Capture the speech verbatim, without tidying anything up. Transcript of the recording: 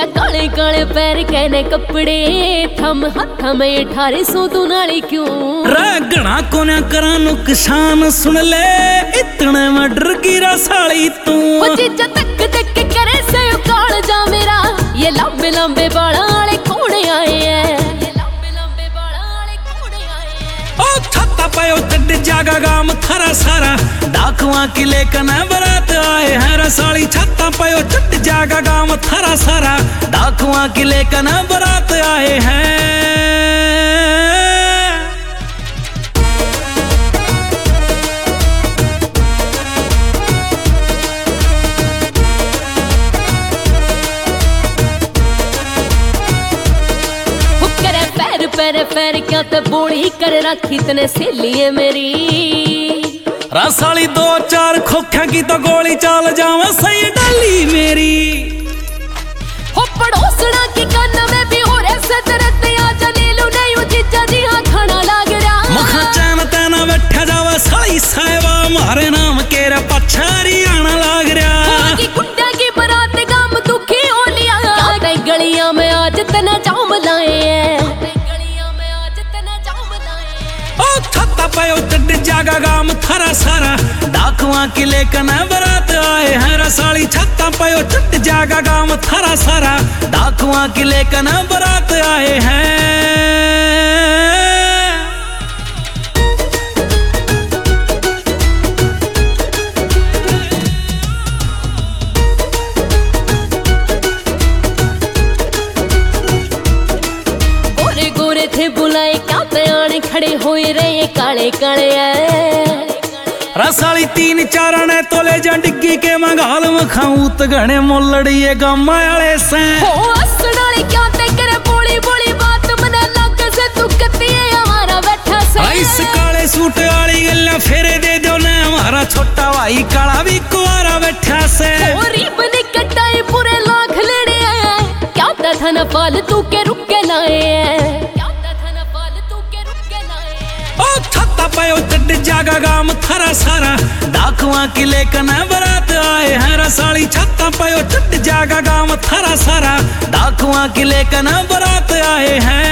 काले काले पैर कहने कपड़े थम हाथ में अठारे सौ तू नाली क्यों रगड़ा कोन्या करा नुकसान सुन ले इतने में डर गिरा साली तू जीजा तक तक करे से काल जा मेरा ये लंबे लंबे बाल वाले कोने आए हैं चढ़ जागा गाम थारा सारा डाकुआ की लेकर बरात आए हैं रसाली छत्ता पयो चढ़ जागा गाम थारा सारा डाकुआ की लेकर बरात आए हैं। पैर पैर क्या तो बोली कर रखी तने सहेली मेरी रसाली दो चार खोखा की तो गोली चाल जावे सही डाली मेरी हो पड़ोसना की कान में भी हो रे सदरत आ जलीलू नहीं जीजा जी हां खाना लाग रहा मखा चैन तेना बैठा जावे साली साहिबा मारे नाम केरा पछारी आना लाग रहा की गुड्डा की बारात गाम दुखी हो लिया क्या गलियां में आज तना जाम लाए हैं पयो चढ़ जागा गाम थारा सारा डाकुआ की लेकर बरात आए हैं रसाली छत्ता पयो चढ़ जागा गाम थारा सारा डाकुआ की लेकर बरात आए हैं। गोरे गोरे थे बुलाए क्या तयाने खड़े हुए रहे काले काले रसाली तीन चार ने तोले जा डिग्गी के मंगाल मखाऊ तगने मोलड़िए गामा वाले से हो असड़ाली क्या ते करे बोली बोली बात मने लग से तू कती है हमारा बैठा से इस काले सूट वाली गल्ला फेरे दे दो ना हमारा छोटा भाई काला भी कुआरा बैठा से ओ रीबन कटाई पूरे लाख लेने आए क्या था ना फालतू के रुक के लाए पयो चढ़ जागा गाम थारा सारा डाकुआ की लेकर बरात आए हैं रसाली छत्ता पयो चढ़ जागा गाम थारा सारा डाकुआ की लेकर बरात आए हैं।